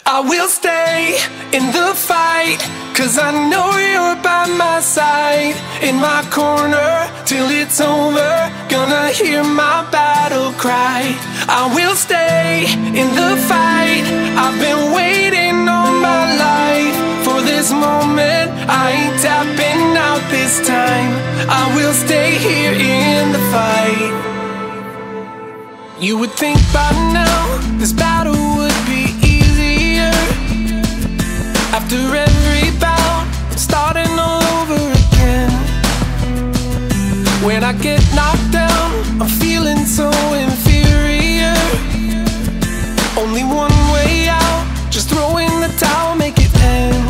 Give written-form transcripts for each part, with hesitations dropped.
I will stay in the fight, 'cause I know you're by my side. In my corner till it's over, gonna hear my battle cry. I will stay in the fight. I've been waiting all my life for this moment. I ain't tapping out this time. I will stay here in the fight. You would think by now this battle would be easier. After every bout, I'm starting all over again. When I get knocked down, I'm feeling so inferior. Only one way out, just throw in the towel, make it end.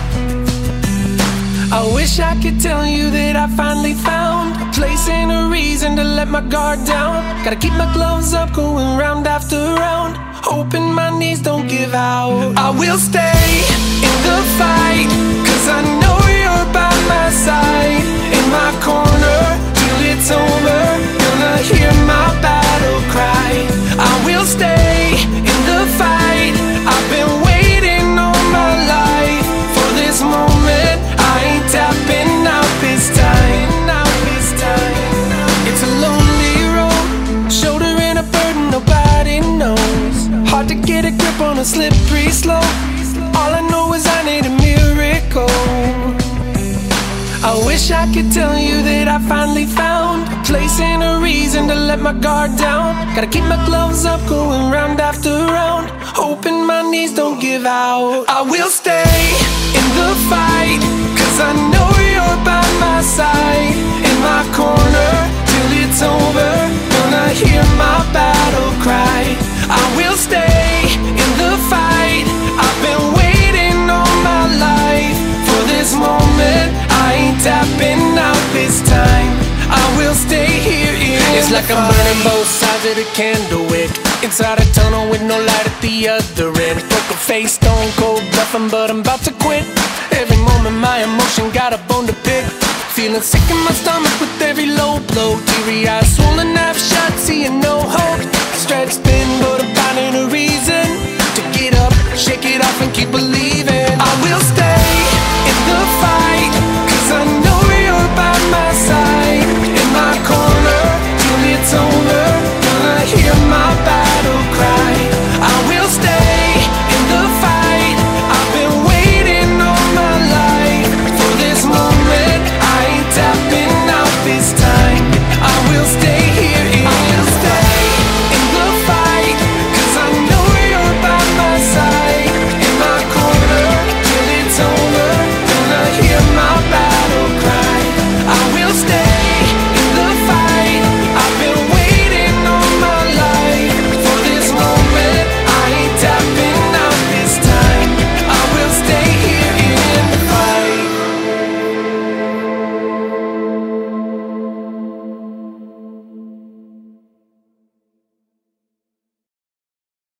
I wish I could tell you that I finally found a place and a reason to let my guard down. Gotta keep my gloves up, going round after round, hoping my knees don't give out. I will stay in the fight, 'cause I know you're by my side. In my corner till it's over, gonna hear my battle cry. I will stay in the fight. I've been waiting all my life for this moment. I ain't tapping out this time. It's a lonely road, shouldering a burden nobody knows. Hard to get a grip on a slippery slope. All I know is I need a miracle. I wish I could tell you that I finally found a place and a reason to let my guard down. Gotta keep my gloves up, going round after round, hoping my knees don't give out. I will stay in the fight, 'cause I know you're by my side. In my corner till it's over, gonna hear my battle cry. I will stay in the fight. I've been waiting all my life for this moment. I ain't tapping out this time. I will stay here in It's like I'm burning both sides of the candle wick, inside a tunnel with no light at the other end. Poker face, stone cold bluffing, but I'm about to quit. Every moment my emotion got a bone to pick. Feeling sick in my stomach with every low blow. Teary eyes swollen, half shut, seeing no hope. Stretched thin, but I'm finding a reason.